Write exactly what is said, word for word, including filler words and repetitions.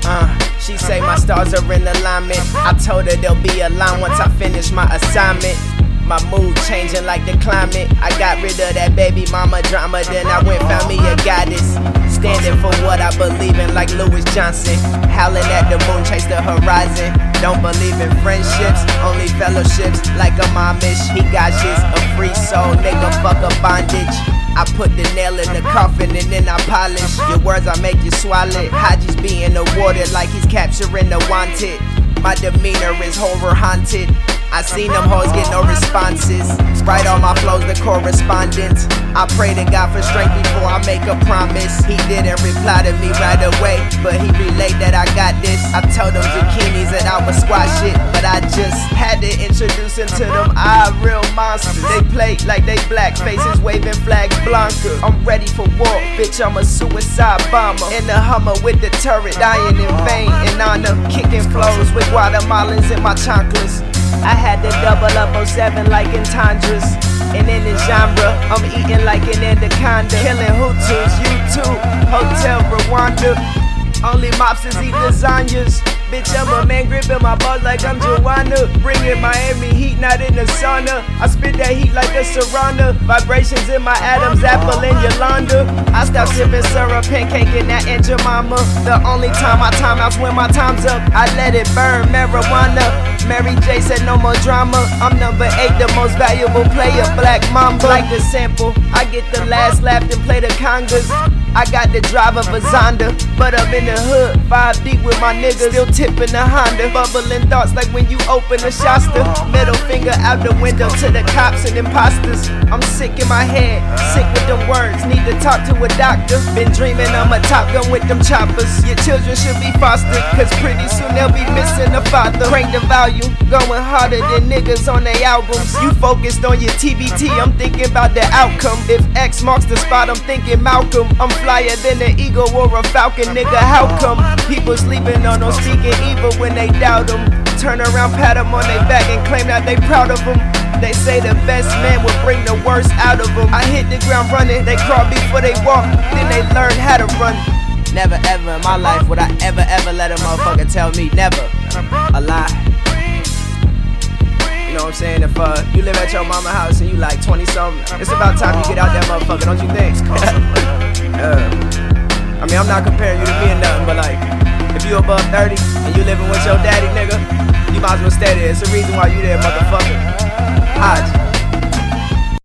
Uh, she say my stars are in alignment. I told her there'll be a line once I finish my assignment. My mood changing like the climate. I got rid of that baby mama drama, then I went found me a goddess. Standing for what I believe in like Louis Johnson. Howling at the moon, chase the horizon. Don't believe in friendships, only fellowships. Like a Amish, he got shit. A free soul, nigga, fuck a bondage. I put the nail in the coffin and then I polish. Your words, I make you swallow it. Haji's being awarded like he's capturing the wanted. My demeanor is horror haunted. I seen them hoes get no responses. Write all my flows to correspondence. I pray to God for strength before I make a promise. He didn't reply to me right away, but he relayed that I got this. I told them zucchinis that I would squash it, but I just had to introduce him to them eye real monsters. They play like they black faces waving flags Blanca. I'm ready for war, bitch, I'm a suicide bomber. In the Hummer with the turret, dying in vain. In honor, kicking flows with Guatemalans in my chanclas. I had to double up oh seven like entendres. And in the genre, I'm eating like an anaconda. Killing Hutus, you too, Hotel Rwanda. Only mobsters eat lasagnas. Bitch, I'm a man gripping my balls like I'm Joanna. Bringing Miami heat, not in the sauna. I spit that heat like a Serrana. Vibrations in my Adam's apple and Yolanda. I stop sipping syrup, pancaking that Aunt Jemima. The only time I time out's when my time's up. I let it burn, marijuana. Mary J said no more drama. I'm number eight, the most valuable player, Black Mamba. Like the sample, I get the last laugh and play the congas. I got the drive of a Zonda, but I'm in the hood, five deep with my niggas, still tipping the Honda. Bubbling thoughts like when you open a Shasta. Middle finger out the window to the cops and imposters. I'm sick in my head, sick with them words, need to talk to a doctor. Been dreaming I'm a Top Gun with them choppers. Your children should be fostered, cause pretty soon they'll be missing a father. Crank the volume, going harder than niggas on their albums. You focused on your T B T, I'm thinking about the outcome. If X marks the spot, I'm thinking Malcolm. I'm flyer than an eagle or a falcon, nigga, how come? People sleeping on them, speaking evil when they doubt them. Turn around, pat them on their back and claim that they proud of them. They say the best man will bring the worst out of them. I hit the ground running, they crawl before they walk, then they learn how to run. Never ever in my life would I ever ever let a motherfucker tell me never a lie. You know what I'm saying? If uh, you live at your mama house and you like twenty something, it's about time you get out that motherfucker, don't you think? uh, I mean, I'm not comparing you to me or nothing, but like, if you above thirty and you living with your daddy, nigga, you might as well stay there. It's the reason why you there, motherfucker. Haji.